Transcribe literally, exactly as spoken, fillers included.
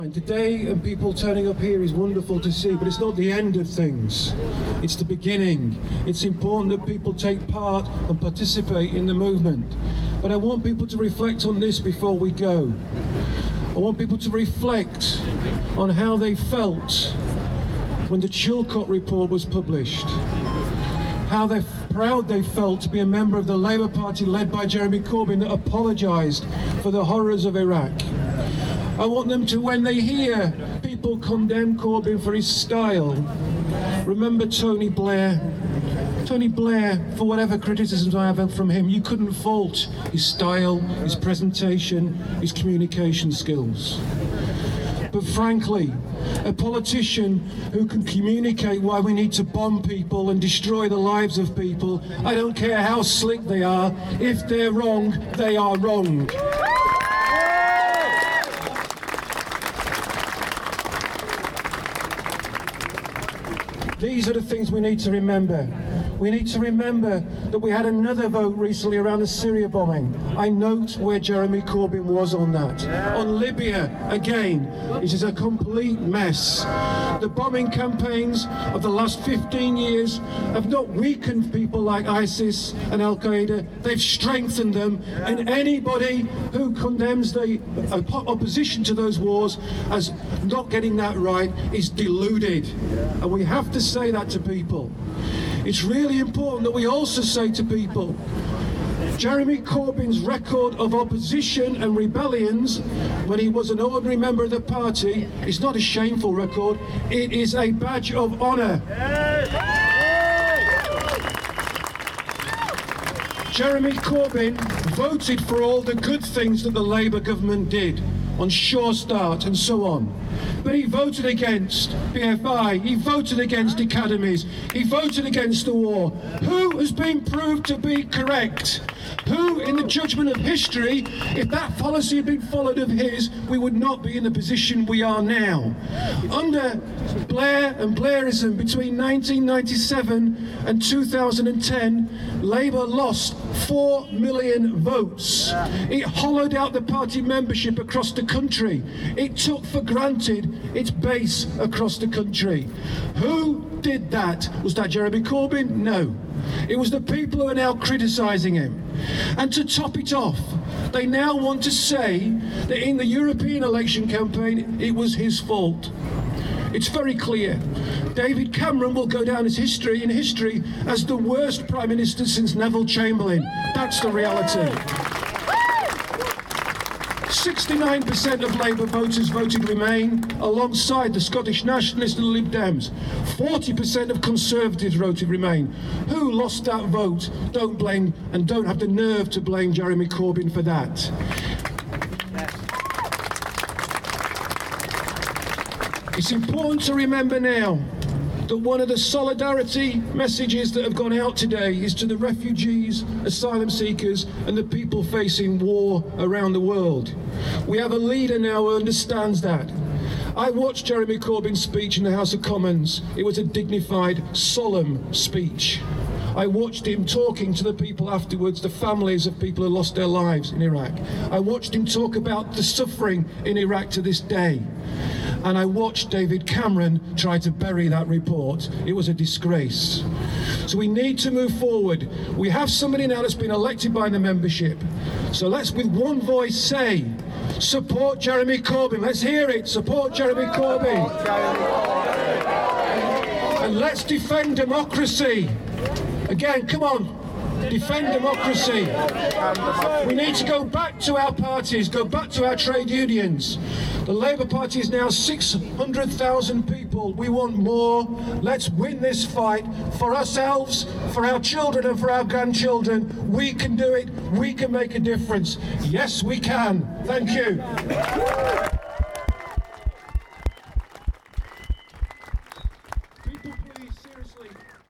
Today, and people turning up here is wonderful to see, but it's not the end of things. It's the beginning. It's important that people take part and participate in the movement. But I want people to reflect on this before we go. I want people to reflect on how they felt when the Chilcot report was published. How they proud they felt to be a member of the Labour Party led by Jeremy Corbyn that apologised for the horrors of Iraq. I want them to, when they hear people condemn Corbyn for his style, remember Tony Blair. Tony Blair, for whatever criticisms I have from him, you couldn't fault his style, his presentation, his communication skills. But frankly, a politician who can communicate why we need to bomb people and destroy the lives of people, I don't care how slick they are, if they're wrong, they are wrong. These are the things we need to remember. We need to remember that we had another vote recently around the Syria bombing. I note where Jeremy Corbyn was on that. On Libya, again, it is a complete mess. The bombing campaigns of the last fifteen years have not weakened people like ISIS and Al-Qaeda, they've strengthened them, and anybody who condemns the opposition to those wars as not getting that right is deluded. And we have to say that to people. It's really important that we also say to people, Jeremy Corbyn's record of opposition and rebellions when he was an ordinary member of the party is not a shameful record, it is a badge of honour. Jeremy Corbyn voted for all the good things that the Labour government did on Sure Start and so on. But he voted against P F I, he voted against academies, he voted against the war. Who has been proved to be correct? Who, in the judgment of history, if that policy had been followed of his, we would not be in the position we are now. Under Blair and Blairism between nineteen ninety-seven and two thousand ten, Labour lost four million votes. It hollowed out the party membership across the country. It took for granted its base across the country. Who did that? Was that Jeremy Corbyn? No. It was the people who are now criticising him. And to top it off, they now want to say that in the European election campaign, it was his fault. It's very clear. David Cameron will go down as history in history as the worst Prime Minister since Neville Chamberlain. That's the reality. sixty-nine percent of Labour voters voted Remain alongside the Scottish Nationalists and Lib Dems. forty percent of Conservatives voted Remain. Who lost that vote? Don't blame and don't have the nerve to blame Jeremy Corbyn for that. It's important to remember now that one of the solidarity messages that have gone out today is to the refugees, asylum seekers and the people facing war around the world. We have a leader now who understands that. I watched Jeremy Corbyn's speech in the House of Commons. It was a dignified, solemn speech. I watched him talking to the people afterwards, the families of people who lost their lives in Iraq. I watched him talk about the suffering in Iraq to this day. And I watched David Cameron try to bury that report. It was a disgrace. So we need to move forward. We have somebody now that's been elected by the membership. So let's with one voice say, support Jeremy Corbyn. Let's hear it. Support Jeremy Corbyn. And let's defend democracy. Again, come on. Defend democracy. We need to go back to our parties, go back to our trade unions. The Labour Party is now six hundred thousand people. We want more. Let's win this fight for ourselves, for our children and for our grandchildren. We can do it. We can make a difference. Yes, we can. Thank you.